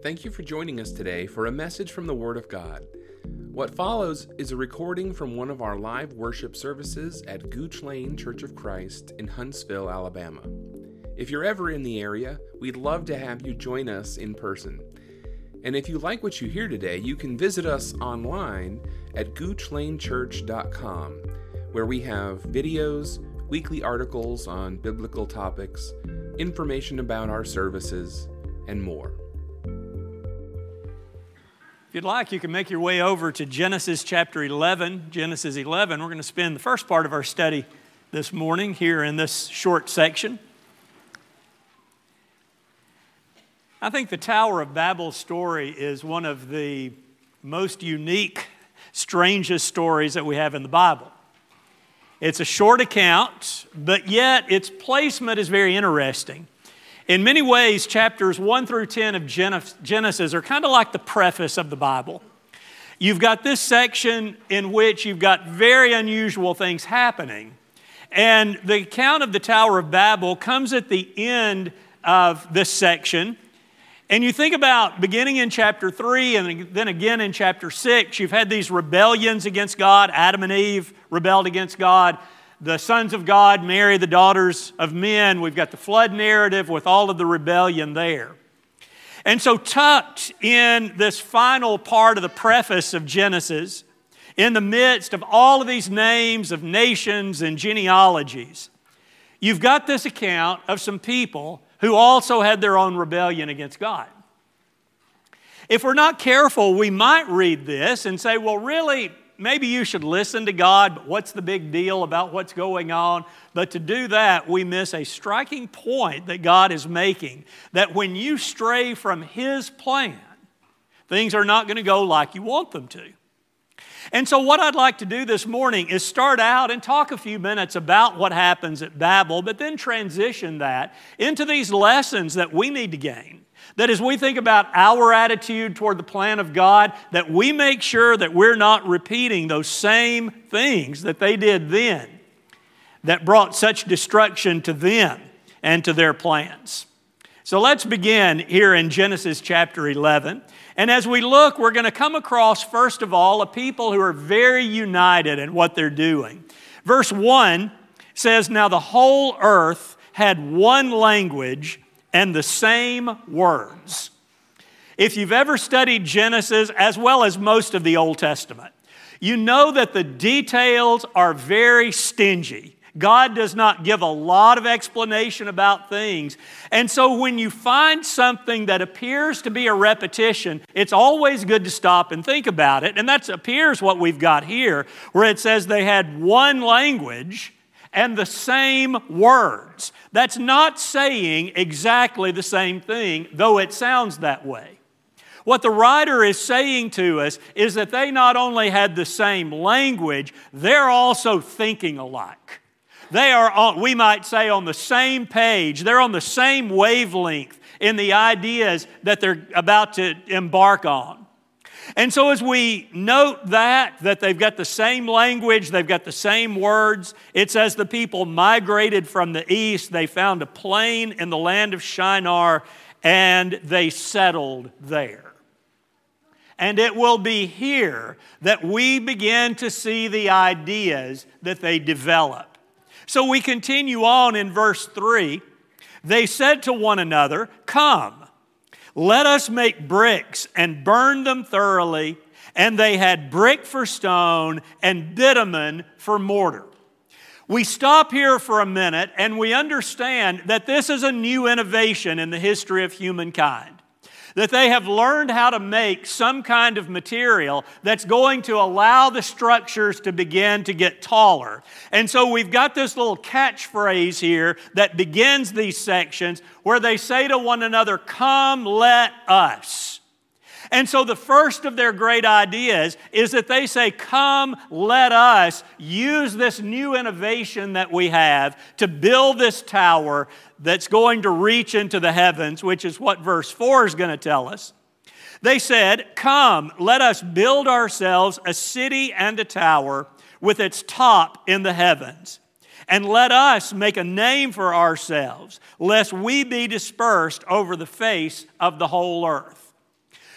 Thank you for joining us today for a message from the Word of God. What follows is a recording from one of our live worship services at Gooch Lane Church of Christ in Huntsville, Alabama. If you're ever in the area, we'd love to have you join us in person. And if you like what you hear today, you can visit us online at goochlanechurch.com, where we have videos, weekly articles on biblical topics, information about our services, and more. If you'd like, you can make your way over to Genesis chapter 11. Genesis 11, we're going to spend the first part of our study this morning here in this short section. I think the Tower of Babel story is one of the most unique, strangest stories that we have in the Bible. It's a short account, but yet its placement is very interesting. In many ways, chapters 1 through 10 of Genesis are kind of like the preface of the Bible. You've got this section in which you've got very unusual things happening. And the account of the Tower of Babel comes at the end of this section. And you think about beginning in chapter 3 and then again in chapter 6, you've had these rebellions against God. Adam and Eve rebelled against God. The sons of God marry the daughters of men. We've got the flood narrative with all of the rebellion there. And so tucked in this final part of the preface of Genesis, in the midst of all of these names of nations and genealogies, you've got this account of some people who also had their own rebellion against God. If we're not careful, we might read this and say, well, really, maybe you should listen to God, but what's the big deal about what's going on? But to do that, we miss a striking point that God is making, that when you stray from His plan, things are not going to go like you want them to. And so what I'd like to do this morning is start out and talk a few minutes about what happens at Babel, but then transition that into these lessons that we need to gain. That as we think about our attitude toward the plan of God, that we make sure that we're not repeating those same things that they did then that brought such destruction to them and to their plans. So let's begin here in Genesis chapter 11. And as we look, we're going to come across, first of all, a people who are very united in what they're doing. Verse 1 says, "Now the whole earth had one language and the same words." If you've ever studied Genesis, as well as most of the Old Testament, you know that the details are very stingy. God does not give a lot of explanation about things. And so when you find something that appears to be a repetition, it's always good to stop and think about it. And that appears what we've got here, where it says they had one language and the same words. That's not saying exactly the same thing, though it sounds that way. What the writer is saying to us is that they not only had the same language, they're also thinking alike. They are, we might say, on the same page. They're on the same wavelength in the ideas that they're about to embark on. And so as we note that they've got the same language, they've got the same words, it says the people migrated from the east, they found a plain in the land of Shinar, and they settled there. And it will be here that we begin to see the ideas that they develop. So we continue on in verse 3. They said to one another, "Come, let us make bricks and burn them thoroughly." And they had brick for stone and bitumen for mortar. We stop here for a minute and we understand that this is a new innovation in the history of humankind. That they have learned how to make some kind of material that's going to allow the structures to begin to get taller. And so we've got this little catchphrase here that begins these sections where they say to one another, "Come, let us." And so the first of their great ideas is that they say, "Come, let us use this new innovation that we have to build this tower that's going to reach into the heavens," which is what verse 4 is going to tell us. They said, "Come, let us build ourselves a city and a tower with its top in the heavens. And let us make a name for ourselves, lest we be dispersed over the face of the whole earth."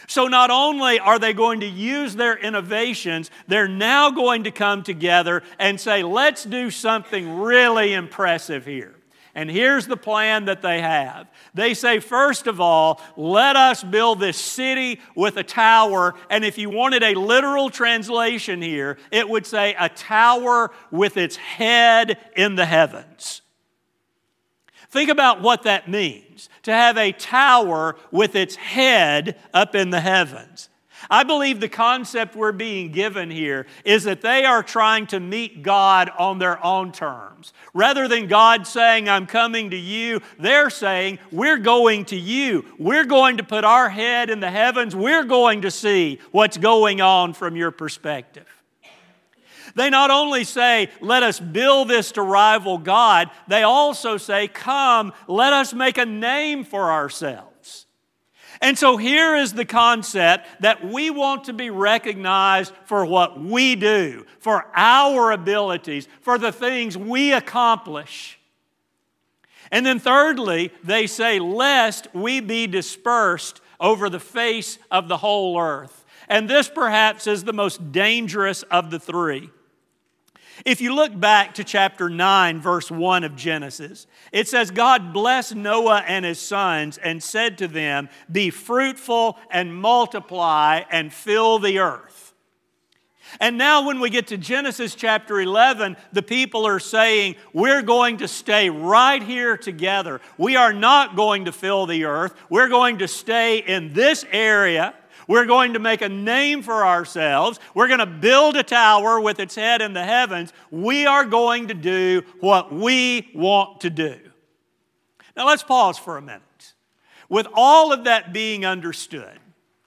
So not only are they going to use their innovations, they're now going to come together and say, let's do something really impressive here. And here's the plan that they have. They say, first of all, let us build this city with a tower. And if you wanted a literal translation here, it would say a tower with its head in the heavens. Think about what that means, to have a tower with its head up in the heavens. I believe the concept we're being given here is that they are trying to meet God on their own terms. Rather than God saying, I'm coming to you, they're saying, we're going to you. We're going to put our head in the heavens. We're going to see what's going on from your perspective. They not only say, let us build this to rival God, they also say, come, let us make a name for ourselves. And so here is the concept that we want to be recognized for what we do, for our abilities, for the things we accomplish. And then thirdly, they say, lest we be dispersed over the face of the whole earth. And this perhaps is the most dangerous of the three. If you look back to chapter 9, verse 1 of Genesis, it says, God blessed Noah and his sons and said to them, be fruitful and multiply and fill the earth. And now when we get to Genesis chapter 11, the people are saying, we're going to stay right here together. We are not going to fill the earth. We're going to stay in this area. We're going to make a name for ourselves. We're going to build a tower with its head in the heavens. We are going to do what we want to do. Now let's pause for a minute. With all of that being understood,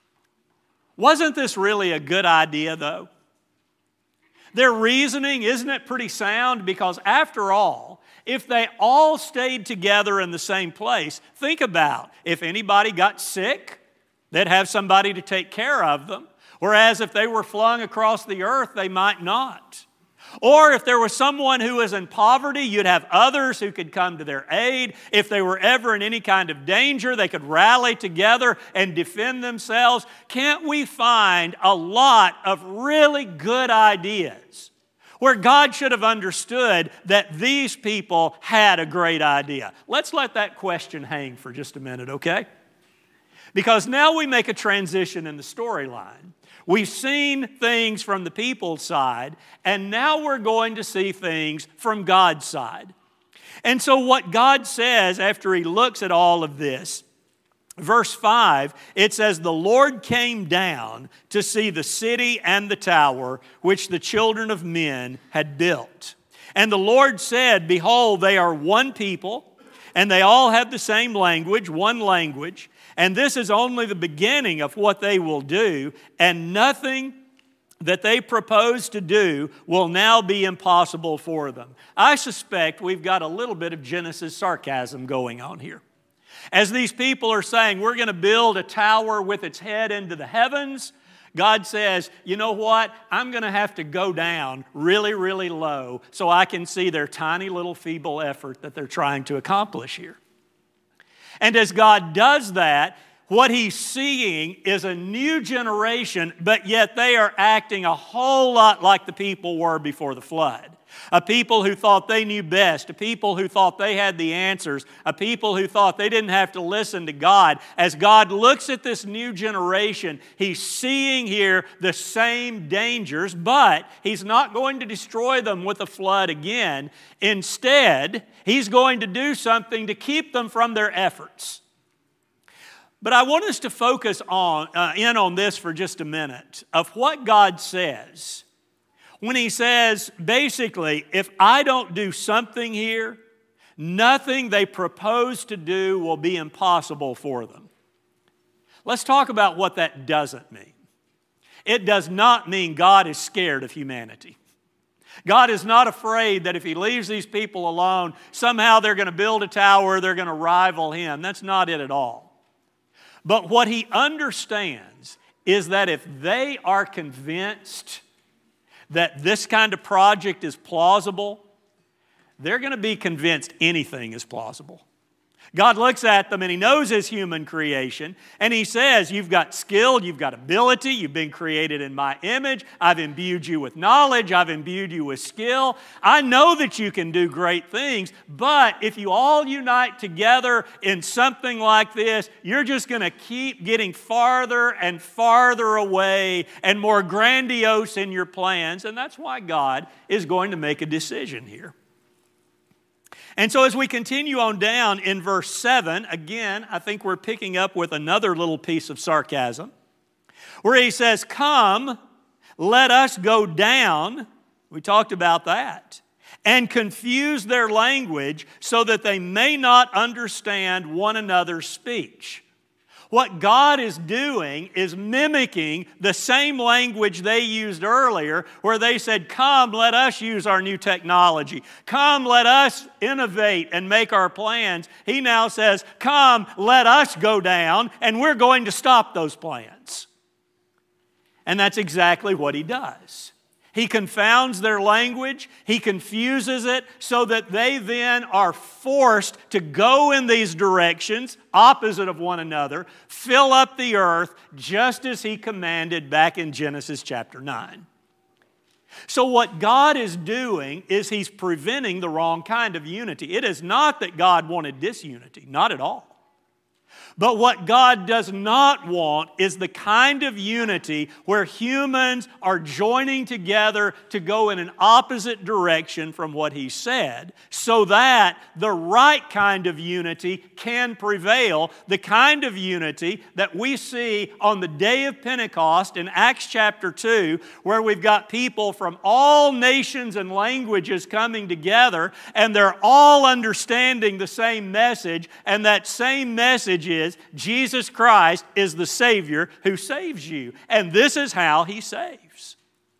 wasn't this really a good idea though? Their reasoning, isn't it pretty sound? Because after all, if they all stayed together in the same place, think about if anybody got sick, they'd have somebody to take care of them. Whereas if they were flung across the earth, they might not. Or if there was someone who was in poverty, you'd have others who could come to their aid. If they were ever in any kind of danger, they could rally together and defend themselves. Can't we find a lot of really good ideas where God should have understood that these people had a great idea? Let's let that question hang for just a minute, okay? Because now we make a transition in the storyline. We've seen things from the people's side, and now we're going to see things from God's side. And so what God says after He looks at all of this, verse 5, it says, the Lord came down to see the city and the tower which the children of men had built. And the Lord said, behold, they are one people, and they all have the same language, one language. And this is only the beginning of what they will do, and nothing that they propose to do will now be impossible for them. I suspect we've got a little bit of Genesis sarcasm going on here. As these people are saying, we're going to build a tower with its head into the heavens, God says, you know what? I'm going to have to go down really, really low so I can see their tiny little feeble effort that they're trying to accomplish here. And as God does that, what He's seeing is a new generation, but yet they are acting a whole lot like the people were before the flood. A people who thought they knew best, a people who thought they had the answers, a people who thought they didn't have to listen to God. As God looks at this new generation, He's seeing here the same dangers, but He's not going to destroy them with a flood again. Instead, He's going to do something to keep them from their efforts. But I want us to focus in on this for just a minute, of what God says when He says, basically, if I don't do something here, nothing they propose to do will be impossible for them. Let's talk about what that doesn't mean. It does not mean God is scared of humanity. God is not afraid that if He leaves these people alone, somehow they're going to build a tower, they're going to rival Him. That's not it at all. But what He understands is that if they are convinced that this kind of project is plausible, they're going to be convinced anything is plausible. God looks at them and He knows His human creation, and He says, you've got skill, you've got ability, you've been created in my image, I've imbued you with knowledge, I've imbued you with skill. I know that you can do great things, but if you all unite together in something like this, you're just going to keep getting farther and farther away and more grandiose in your plans, and that's why God is going to make a decision here. And so as we continue on down in verse 7, again, I think we're picking up with another little piece of sarcasm, where he says, come, let us go down, we talked about that, and confuse their language so that they may not understand one another's speech. What God is doing is mimicking the same language they used earlier, where they said, come, let us use our new technology. Come, let us innovate and make our plans. He now says, come, let us go down, and we're going to stop those plans. And that's exactly what He does. He confounds their language, He confuses it so that they then are forced to go in these directions, opposite of one another, fill up the earth, just as He commanded back in Genesis chapter 9. So what God is doing is He's preventing the wrong kind of unity. It is not that God wanted disunity, not at all. But what God does not want is the kind of unity where humans are joining together to go in an opposite direction from what He said, so that the right kind of unity can prevail, the kind of unity that we see on the day of Pentecost in Acts chapter 2, where we've got people from all nations and languages coming together, and they're all understanding the same message, and that same message is Jesus Christ is the Savior who saves you. And this is how He saves.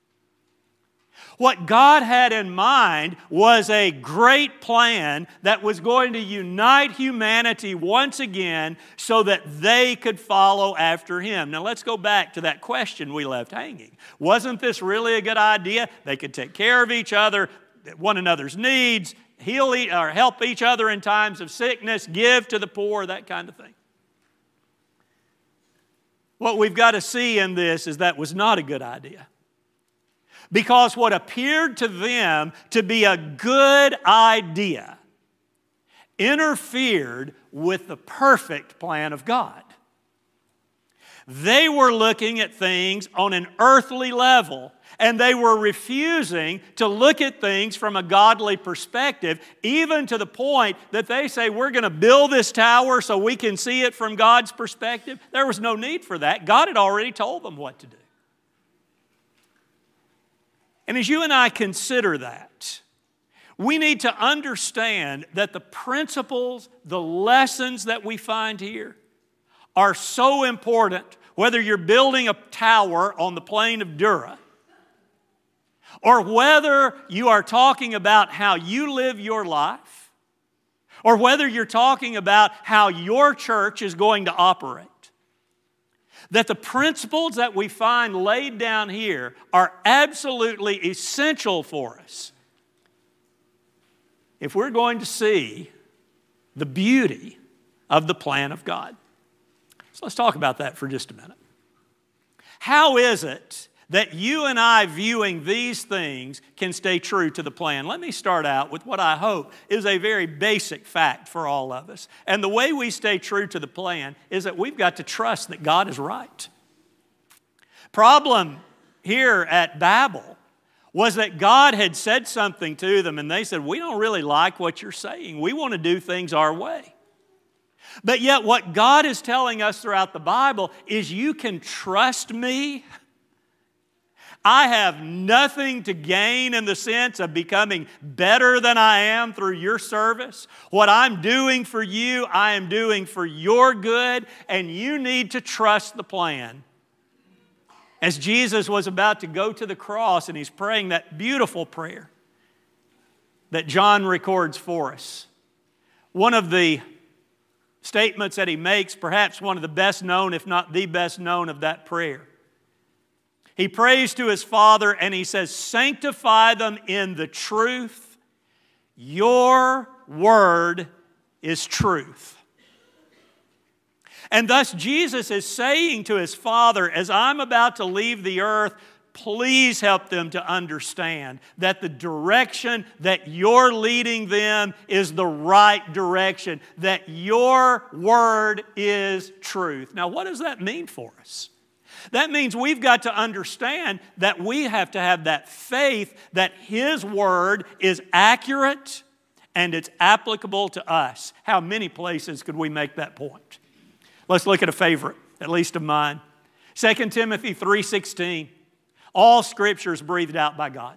What God had in mind was a great plan that was going to unite humanity once again so that they could follow after Him. Now let's go back to that question we left hanging. Wasn't this really a good idea? They could take care of each other, one another's needs, heal or help each other in times of sickness, give to the poor, that kind of thing. What we've got to see in this is that was not a good idea. Because what appeared to them to be a good idea interfered with the perfect plan of God. They were looking at things on an earthly level, and they were refusing to look at things from a godly perspective, even to the point that they say, we're going to build this tower so we can see it from God's perspective. There was no need for that. God had already told them what to do. And as you and I consider that, we need to understand that the principles, the lessons that we find here are so important, whether you're building a tower on the plain of Dura, or whether you are talking about how you live your life, or whether you're talking about how your church is going to operate, that the principles that we find laid down here are absolutely essential for us if we're going to see the beauty of the plan of God. So let's talk about that for just a minute. How is it that you and I viewing these things can stay true to the plan? Let me start out with what I hope is a very basic fact for all of us. And the way we stay true to the plan is that we've got to trust that God is right. Problem here at Babel was that God had said something to them and they said, we don't really like what you're saying. We want to do things our way. But yet what God is telling us throughout the Bible is you can trust me. I have nothing to gain in the sense of becoming better than I am through your service. What I'm doing for you, I am doing for your good, and you need to trust the plan. As Jesus was about to go to the cross and He's praying that beautiful prayer that John records for us, one of the statements that He makes, perhaps one of the best known, if not the best known of that prayer, He prays to His Father and He says, sanctify them in the truth. Your word is truth. And thus Jesus is saying to his Father, as I'm about to leave the earth, please help them to understand that the direction that you're leading them is the right direction, that your word is truth. Now, what does that mean for us? That means we've got to understand that we have to have that faith that His word is accurate and it's applicable to us. How many places could we make that point? Let's look at a favorite, at least of mine. 2 Timothy 3:16. All Scripture is breathed out by God.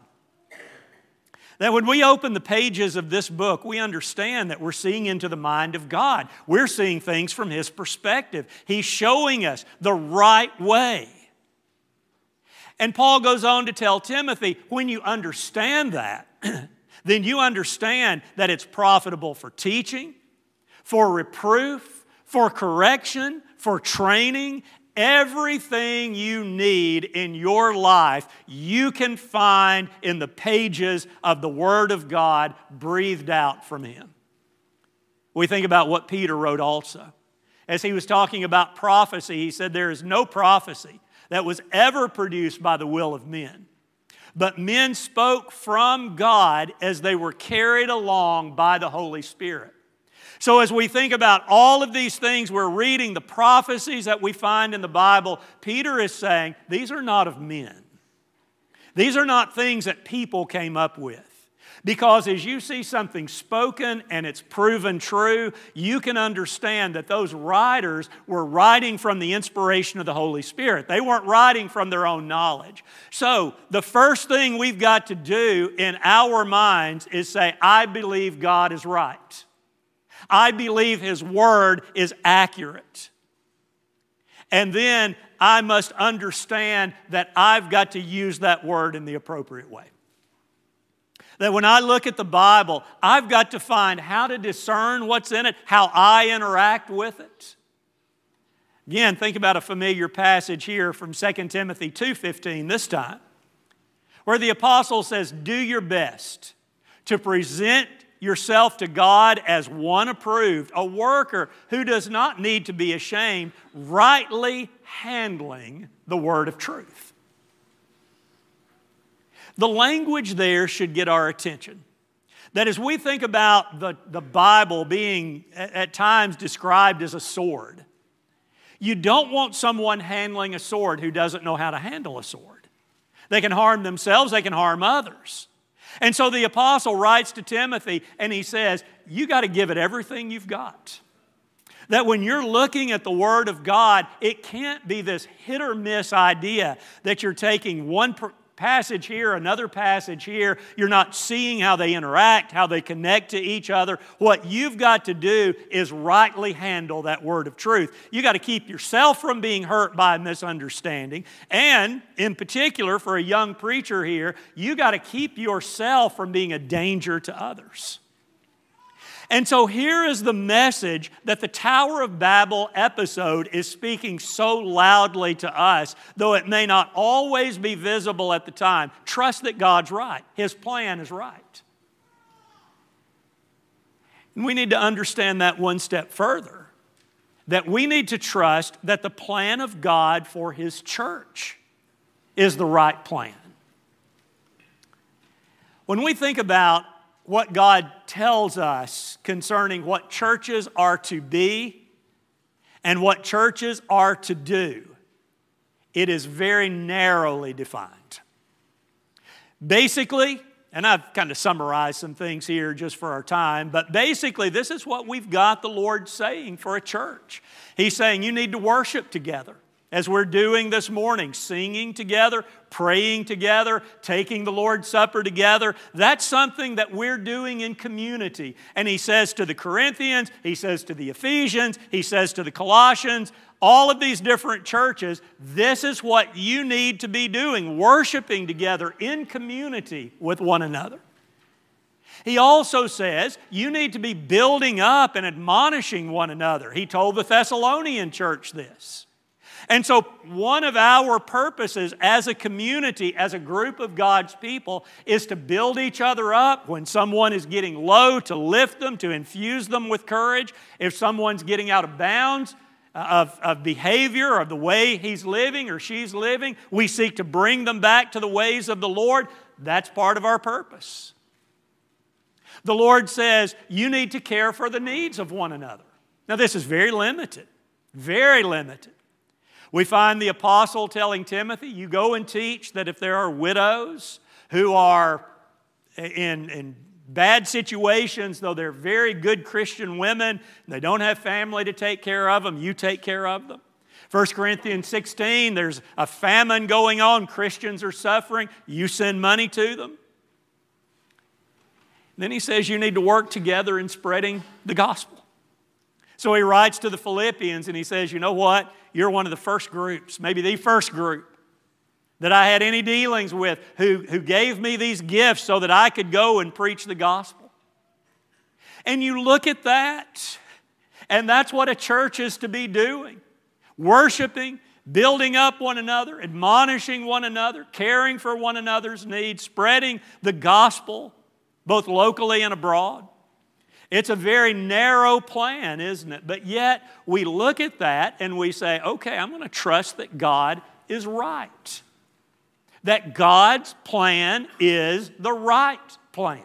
That when we open the pages of this book, we understand that we're seeing into the mind of God. We're seeing things from His perspective. He's showing us the right way. And Paul goes on to tell Timothy, when you understand that, then you understand that it's profitable for teaching, for reproof, for correction, for training. Everything you need in your life, you can find in the pages of the Word of God breathed out from Him. We think about what Peter wrote also. As he was talking about prophecy, he said, there is no prophecy that was ever produced by the will of men, but men spoke from God as they were carried along by the Holy Spirit. So as we think about all of these things we're reading, the prophecies that we find in the Bible, Peter is saying, these are not of men. These are not things that people came up with. Because as you see something spoken and it's proven true, you can understand that those writers were writing from the inspiration of the Holy Spirit. They weren't writing from their own knowledge. So the first thing we've got to do in our minds is say, I believe God is right. I believe His word is accurate. And then I must understand that I've got to use that word in the appropriate way. That when I look at the Bible, I've got to find how to discern what's in it, how I interact with it. Again, think about a familiar passage here from 2 Timothy 2:15 this time, where the apostle says, do your best to present yourself to God as one approved, a worker who does not need to be ashamed, rightly handling the word of truth. The language there should get our attention. That as we think about the Bible being at times described as a sword, you don't want someone handling a sword who doesn't know how to handle a sword. They can harm themselves, they can harm others. And so the apostle writes to Timothy and he says, you got to give it everything you've got. That when you're looking at the Word of God, it can't be this hit or miss idea that you're taking one passage here, another passage here. You're not seeing how they interact, how they connect to each other. What you've got to do is rightly handle that word of truth. You got to keep yourself from being hurt by a misunderstanding. And in particular, for a young preacher here, you got to keep yourself from being a danger to others. And so here is the message that the Tower of Babel episode is speaking so loudly to us, though it may not always be visible at the time. Trust that God's right. His plan is right. And we need to understand that one step further, that we need to trust that the plan of God for His church is the right plan. When we think about what God tells us concerning what churches are to be and what churches are to do, it is very narrowly defined. Basically, and I've kind of summarized some things here just for our time, but basically this is what we've got the Lord saying for a church. He's saying you need to worship together. As we're doing this morning, singing together, praying together, taking the Lord's Supper together, that's something that we're doing in community. And he says to the Corinthians, he says to the Ephesians, he says to the Colossians, all of these different churches, this is what you need to be doing, worshiping together in community with one another. He also says you need to be building up and admonishing one another. He told the Thessalonian church this. And so one of our purposes as a community, as a group of God's people, is to build each other up. When someone is getting low, to lift them, to infuse them with courage. If someone's getting out of bounds, of behavior, of the way he's living or she's living. We seek to bring them back to the ways of the Lord. That's part of our purpose. The Lord says, you need to care for the needs of one another. Now, this is very limited, very limited. We find the apostle telling Timothy, you go and teach that if there are widows who are in bad situations, though they're very good Christian women, they don't have family to take care of them, you take care of them. 1 Corinthians 16, there's a famine going on, Christians are suffering, you send money to them. Then he says you need to work together in spreading the gospel. So he writes to the Philippians and he says, you know what? You're one of the first groups, maybe the first group that I had any dealings with who gave me these gifts so that I could go and preach the gospel. And you look at that, and that's what a church is to be doing. Worshiping, building up one another, admonishing one another, caring for one another's needs, spreading the gospel, both locally and abroad. It's a very narrow plan, isn't it? But yet, we look at that and we say, okay, I'm going to trust that God is right. That God's plan is the right plan.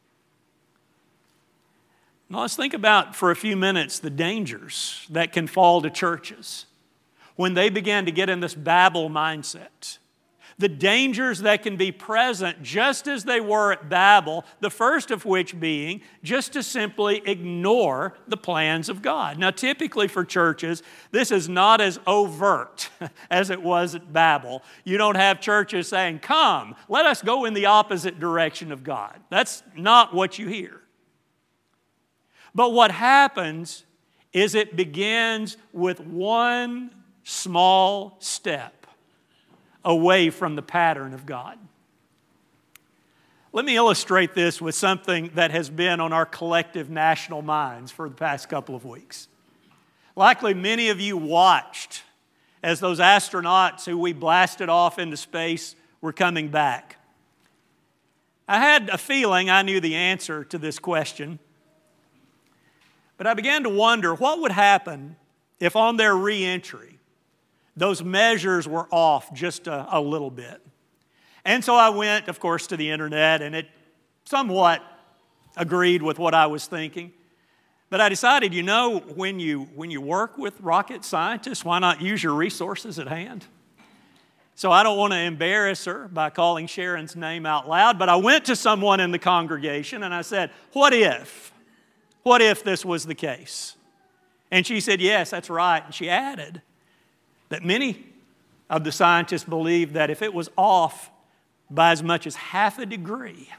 Now let's think about for a few minutes the dangers that can fall to churches when they begin to get in this Babel mindset. The dangers that can be present just as they were at Babel, the first of which being just to simply ignore the plans of God. Now, typically for churches, this is not as overt as it was at Babel. You don't have churches saying, come, let us go in the opposite direction of God. That's not what you hear. But what happens is it begins with one small step away from the pattern of God. Let me illustrate this with something that has been on our collective national minds for the past couple of weeks. Likely many of you watched as those astronauts who we blasted off into space were coming back. I had a feeling I knew the answer to this question, but I began to wonder what would happen if on their re-entry those measures were off just a little bit. And so I went, of course, to the internet, and it somewhat agreed with what I was thinking. But I decided, you know, when you work with rocket scientists, why not use your resources at hand? So I don't want to embarrass her by calling Sharon's name out loud, but I went to someone in the congregation and I said, what if this was the case? And she said, yes, that's right. And she added that many of the scientists believe that if it was off by as much as half a degree,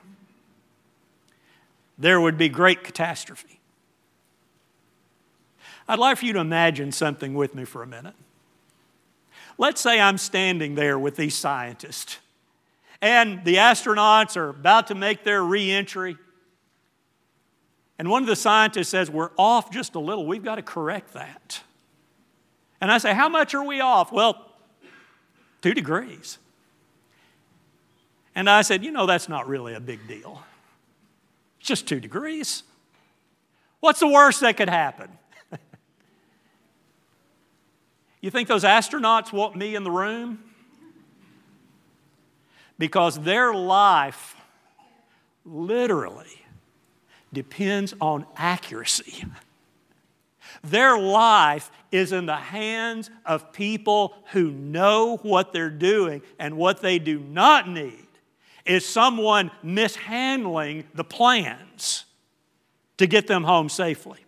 there would be great catastrophe. I'd like for you to imagine something with me for a minute. Let's say I'm standing there with these scientists, and the astronauts are about to make their re-entry, and one of the scientists says, we're off just a little, we've got to correct that. And I say, how much are we off? Well, 2 degrees. And I said, you know, that's not really a big deal. It's just 2 degrees. What's the worst that could happen? You think those astronauts want me in the room? Because their life literally depends on accuracy. Their life is in the hands of people who know what they're doing, and what they do not need is someone mishandling the plans to get them home safely.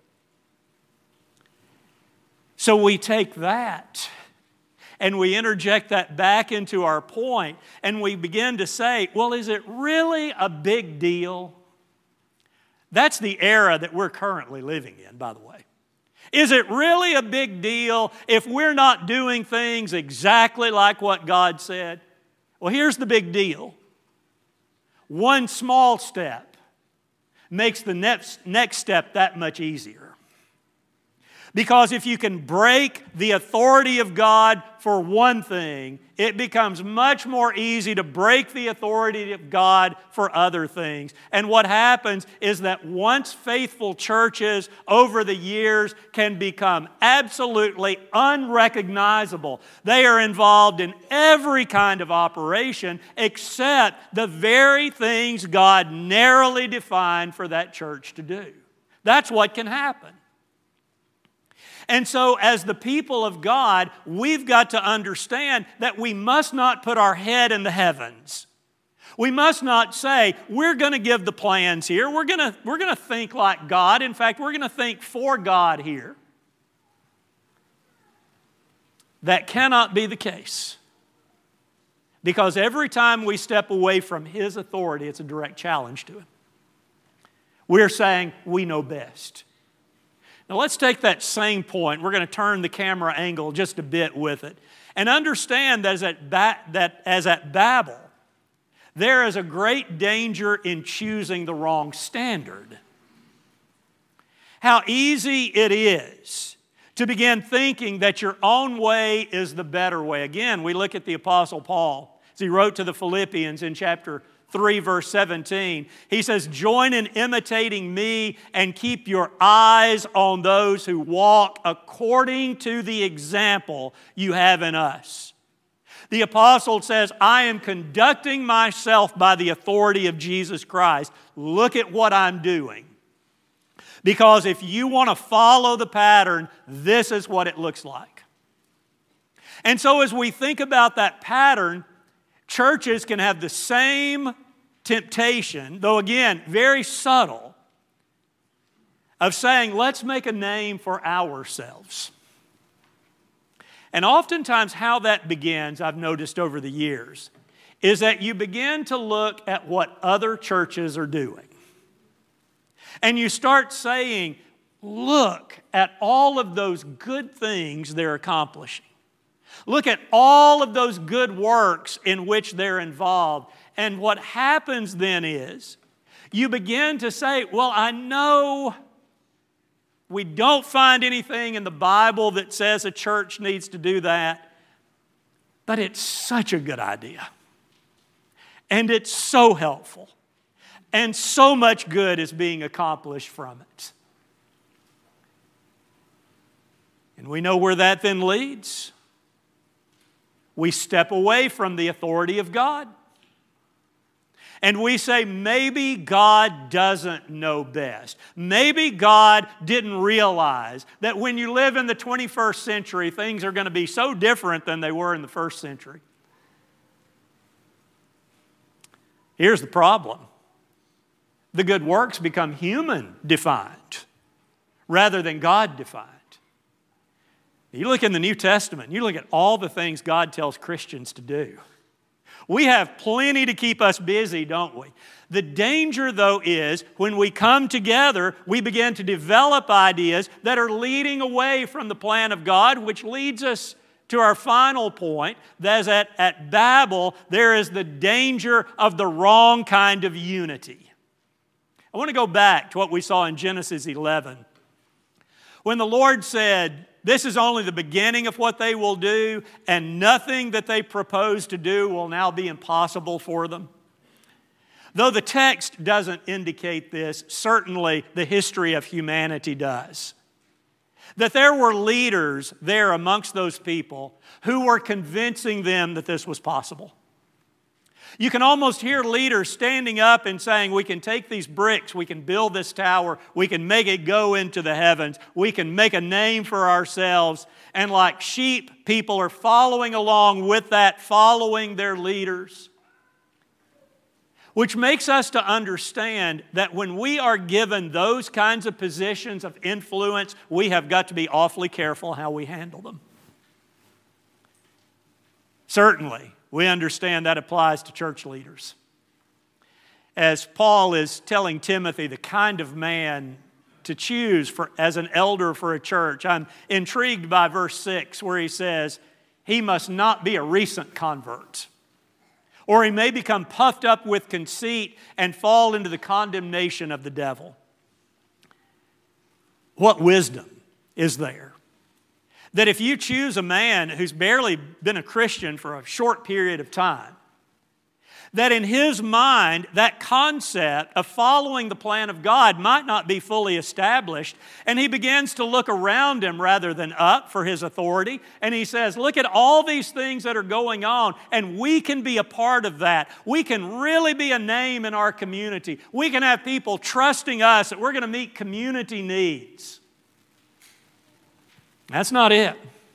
So we take that and we interject that back into our point, and we begin to say, well, is it really a big deal? That's the era that we're currently living in, by the way. Is it really a big deal if we're not doing things exactly like what God said? Well, here's the big deal. One small step makes the next step that much easier. Because if you can break the authority of God for one thing, it becomes much more easy to break the authority of God for other things. And what happens is that once faithful churches over the years can become absolutely unrecognizable, they are involved in every kind of operation except the very things God narrowly defined for that church to do. That's what can happen. And so as the people of God, we've got to understand that we must not put our head in the heavens. We must not say, we're going to give the plans here. We're going to think like God. In fact, we're going to think for God here. That cannot be the case. Because every time we step away from His authority, it's a direct challenge to Him. We're saying, we know best. Now let's take that same point. We're going to turn the camera angle just a bit with it. And understand that as at Babel, there is a great danger in choosing the wrong standard. How easy it is to begin thinking that your own way is the better way. Again, we look at the Apostle Paul as he wrote to the Philippians in chapter 3, verse 17. He says, join in imitating me and keep your eyes on those who walk according to the example you have in us. The apostle says, I am conducting myself by the authority of Jesus Christ. Look at what I'm doing. Because if you want to follow the pattern, this is what it looks like. And so as we think about that pattern, churches can have the same temptation, though again, very subtle, of saying, let's make a name for ourselves. And oftentimes how that begins, I've noticed over the years, is that you begin to look at what other churches are doing. And you start saying, look at all of those good things they're accomplishing. Look at all of those good works in which they're involved. And what happens then is you begin to say, well, I know we don't find anything in the Bible that says a church needs to do that, but it's such a good idea. And it's so helpful. And so much good is being accomplished from it. And we know where that then leads. We step away from the authority of God. And we say, maybe God doesn't know best. Maybe God didn't realize that when you live in the 21st century, things are going to be so different than they were in the first century. Here's the problem. The good works become human-defined rather than God-defined. You look in the New Testament, you look at all the things God tells Christians to do. We have plenty to keep us busy, don't we? The danger, though, is when we come together, we begin to develop ideas that are leading away from the plan of God, which leads us to our final point, that at Babel, there is the danger of the wrong kind of unity. I want to go back to what we saw in Genesis 11. When the Lord said, this is only the beginning of what they will do, and nothing that they propose to do will now be impossible for them. Though the text doesn't indicate this, certainly the history of humanity does. That there were leaders there amongst those people who were convincing them that this was possible. You can almost hear leaders standing up and saying, we can take these bricks, we can build this tower, we can make it go into the heavens, we can make a name for ourselves. And like sheep, people are following along with that, following their leaders. Which makes us to understand that when we are given those kinds of positions of influence, we have got to be awfully careful how we handle them. Certainly, we understand that applies to church leaders. As Paul is telling Timothy the kind of man to choose as an elder for a church, I'm intrigued by verse 6 where he says, he must not be a recent convert, or he may become puffed up with conceit and fall into the condemnation of the devil. What wisdom is there. That if you choose a man who's barely been a Christian for a short period of time, that in his mind, that concept of following the plan of God might not be fully established, and he begins to look around him rather than up for his authority, and he says, look at all these things that are going on, and we can be a part of that. We can really be a name in our community. We can have people trusting us that we're going to meet community needs. That's not it.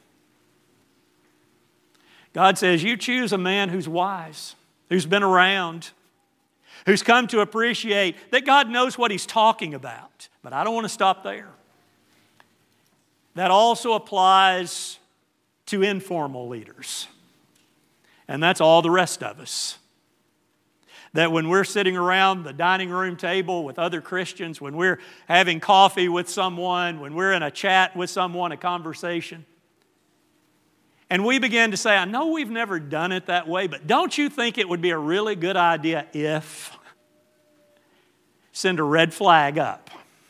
God says, you choose a man who's wise, who's been around, who's come to appreciate that God knows what He's talking about. But I don't want to stop there. That also applies to informal leaders. And that's all the rest of us. That when we're sitting around the dining room table with other Christians, when we're having coffee with someone, when we're in a chat with someone, a conversation, and we begin to say, I know we've never done it that way, but don't you think it would be a really good idea if? Send a red flag up.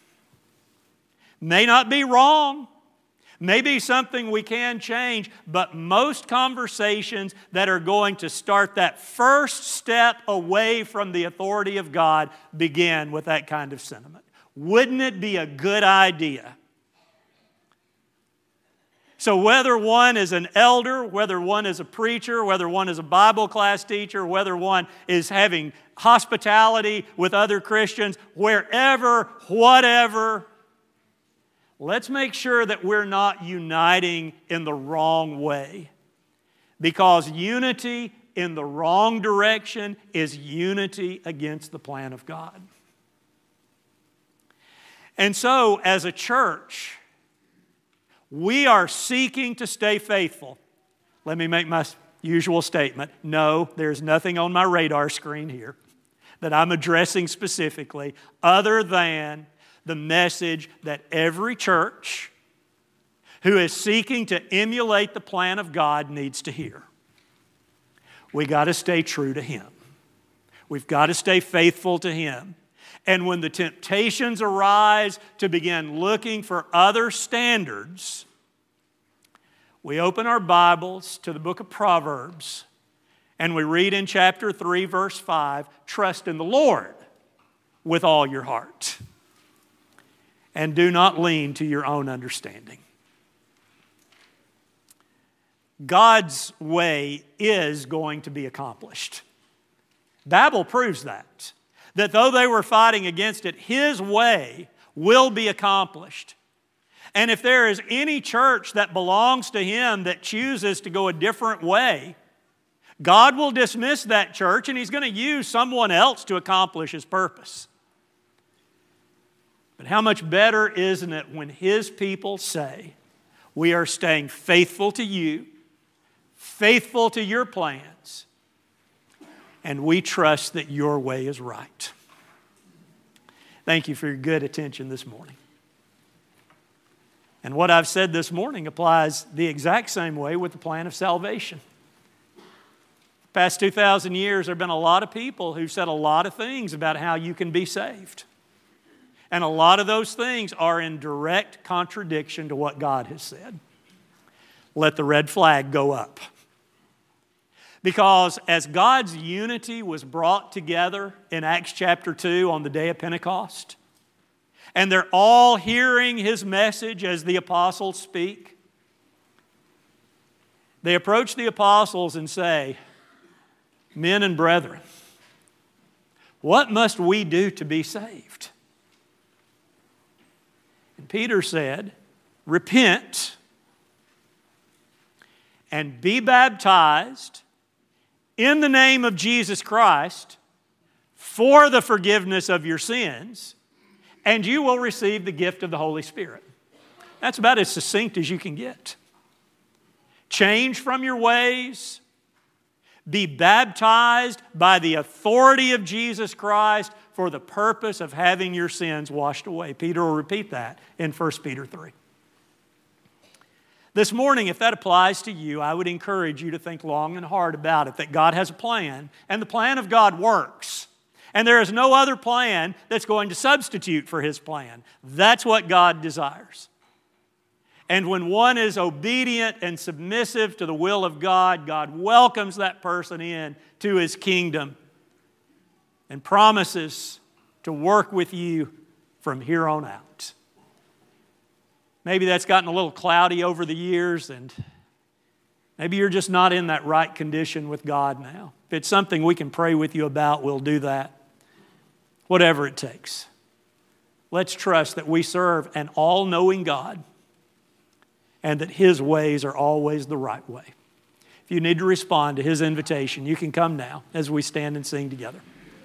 May not be wrong. May be something we can change, but most conversations that are going to start that first step away from the authority of God begin with that kind of sentiment. Wouldn't it be a good idea? So whether one is an elder, whether one is a preacher, whether one is a Bible class teacher, whether one is having hospitality with other Christians, wherever, whatever, let's make sure that we're not uniting in the wrong way. Because unity in the wrong direction is unity against the plan of God. And so, as a church, we are seeking to stay faithful. Let me make my usual statement. No, there's nothing on my radar screen here that I'm addressing specifically other than the message that every church who is seeking to emulate the plan of God needs to hear. We got to stay true to Him. We've got to stay faithful to Him. And when the temptations arise to begin looking for other standards, we open our Bibles to the book of Proverbs and we read in chapter 3, verse 5, trust in the Lord with all your heart and do not lean to your own understanding. God's way is going to be accomplished. Babel proves that though they were fighting against it, His way will be accomplished. And if there is any church that belongs to Him that chooses to go a different way, God will dismiss that church and He's going to use someone else to accomplish His purpose. But how much better isn't it when His people say, we are staying faithful to You, faithful to Your plans, and we trust that Your way is right. Thank you for your good attention this morning. And what I've said this morning applies the exact same way with the plan of salvation. The past 2,000 years, there have been a lot of people who've said a lot of things about how you can be saved. And a lot of those things are in direct contradiction to what God has said. Let the red flag go up. Because as God's unity was brought together in Acts chapter 2 on the day of Pentecost, and they're all hearing His message as the apostles speak, they approach the apostles and say, men and brethren, what must we do to be saved? And Peter said, repent and be baptized in the name of Jesus Christ for the forgiveness of your sins, and you will receive the gift of the Holy Spirit. That's about as succinct as you can get. Change from your ways. Be baptized by the authority of Jesus Christ for the purpose of having your sins washed away. Peter will repeat that in 1 Peter 3. This morning, if that applies to you, I would encourage you to think long and hard about it, that God has a plan, and the plan of God works. And there is no other plan that's going to substitute for His plan. That's what God desires. And when one is obedient and submissive to the will of God, God welcomes that person in to His kingdom and promises to work with you from here on out. Maybe that's gotten a little cloudy over the years, and maybe you're just not in that right condition with God now. If it's something we can pray with you about, we'll do that. Whatever it takes. Let's trust that we serve an all-knowing God and that His ways are always the right way. If you need to respond to His invitation, you can come now as we stand and sing together.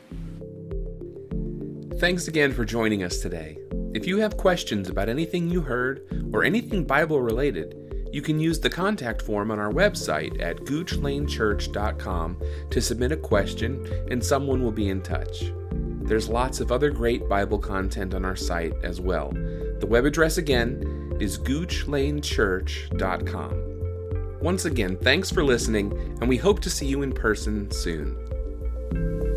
Thanks again for joining us today. If you have questions about anything you heard or anything Bible related, you can use the contact form on our website at goochlanechurch.com to submit a question, and someone will be in touch. There's lots of other great Bible content on our site as well. The web address again is goochlanechurch.com. Once again, thanks for listening, and we hope to see you in person soon.